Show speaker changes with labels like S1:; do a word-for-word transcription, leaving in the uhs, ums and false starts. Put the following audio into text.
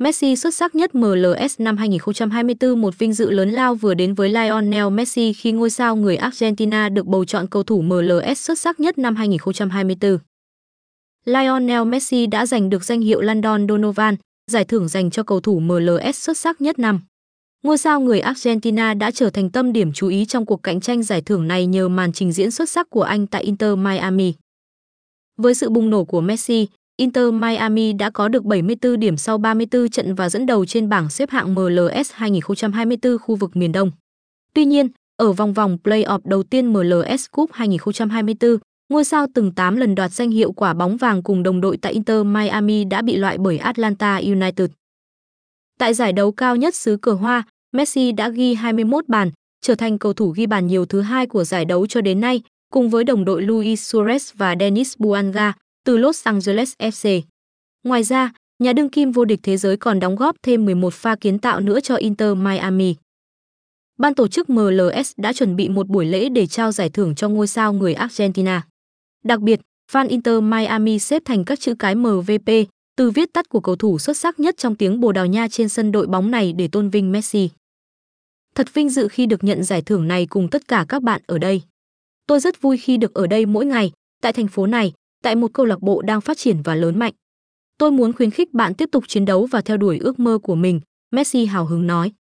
S1: Messi xuất sắc nhất em lờ ét năm hai không hai tư. Một vinh dự lớn lao vừa đến với Lionel Messi khi ngôi sao người Argentina được bầu chọn cầu thủ em lờ ét xuất sắc nhất năm hai không hai tư. Lionel Messi đã giành được danh hiệu Landon Donovan, giải thưởng dành cho cầu thủ em lờ ét xuất sắc nhất năm. Ngôi sao người Argentina đã trở thành tâm điểm chú ý trong cuộc cạnh tranh giải thưởng này nhờ màn trình diễn xuất sắc của anh tại Inter Miami. Với sự bùng nổ của Messi, Inter Miami đã có được bảy mươi tư điểm sau ba mươi tư trận và dẫn đầu trên bảng xếp hạng em lờ ét hai không hai tư khu vực miền Đông. Tuy nhiên, ở vòng vòng play-off đầu tiên em lờ ét Cup hai không hai tư, ngôi sao từng tám lần đoạt danh hiệu quả bóng vàng cùng đồng đội tại Inter Miami đã bị loại bởi Atlanta United. Tại giải đấu cao nhất xứ cờ hoa, Messi đã ghi hai mươi mốt bàn, trở thành cầu thủ ghi bàn nhiều thứ hai của giải đấu cho đến nay, cùng với đồng đội Luis Suarez và Denis Buanga từ Los Angeles ép xê. Ngoài ra, nhà đương kim vô địch thế giới còn đóng góp thêm mười một pha kiến tạo nữa cho Inter Miami. Ban tổ chức em lờ ét đã chuẩn bị một buổi lễ để trao giải thưởng cho ngôi sao người Argentina. Đặc biệt, fan Inter Miami xếp thành các chữ cái em vê pê, từ viết tắt của cầu thủ xuất sắc nhất trong tiếng Bồ Đào Nha trên sân đội bóng này để tôn vinh Messi. Thật vinh dự khi được nhận giải thưởng này cùng tất cả các bạn ở đây. Tôi rất vui khi được ở đây mỗi ngày, tại thành phố này, tại một câu lạc bộ đang phát triển và lớn mạnh. Tôi muốn khuyến khích bạn tiếp tục chiến đấu và theo đuổi ước mơ của mình, Messi hào hứng nói.